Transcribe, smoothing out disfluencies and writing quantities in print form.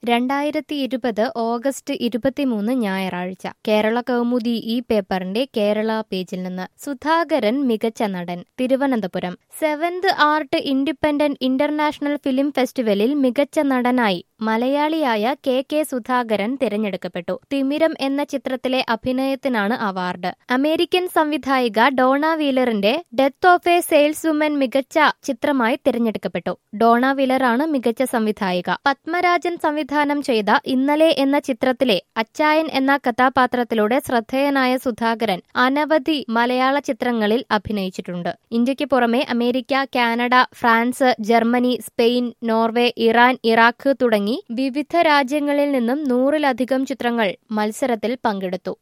2020 August 23 ഞായറാഴ്ച കേരള കൗമുദി ഈ പേപ്പറിന്റെ കേരള പേജിൽ നിന്ന് സുധാകരൻ മികച്ച നടൻ Thiruvananthapuram seventh art independent international film ഫെസ്റ്റിവലിൽ മികച്ച നടനായി മലയാളിയായ കെ സുധാകരൻ തിരഞ്ഞെടുക്കപ്പെട്ടു. തിമിരം എന്ന ചിത്രത്തിലെ അഭിനയത്തിനാണ് അവാർഡ്. അമേരിക്കൻ സംവിധായിക ഡോണ വീലറിന്റെ ഡെത്ത് ഓഫ് എ സെയിൽസ്വുമൻ മികച്ച ചിത്രമായി തിരഞ്ഞെടുക്കപ്പെട്ടു. ഡോണ വീലറാണ് മികച്ച സംവിധായിക. പത്മരാജൻ സംവിധാനം ചെയ്ത ഇന്നലെ എന്ന ചിത്രത്തിലെ അച്ചായൻ എന്ന കഥാപാത്രത്തിലൂടെ ശ്രദ്ധേയനായ സുധാകരൻ അനവധി മലയാള ചിത്രങ്ങളിൽ അഭിനയിച്ചിട്ടുണ്ട്. ഇന്ത്യക്ക് പുറമെ America, Canada, France, Germany, Spain, Norway, Iran, Iraq തുടങ്ങി വിവിധ രാജ്യങ്ങളിൽ നിന്നും 100-ലധികം ചിത്രങ്ങൾ മത്സരത്തിൽ പങ്കെടുത്തു.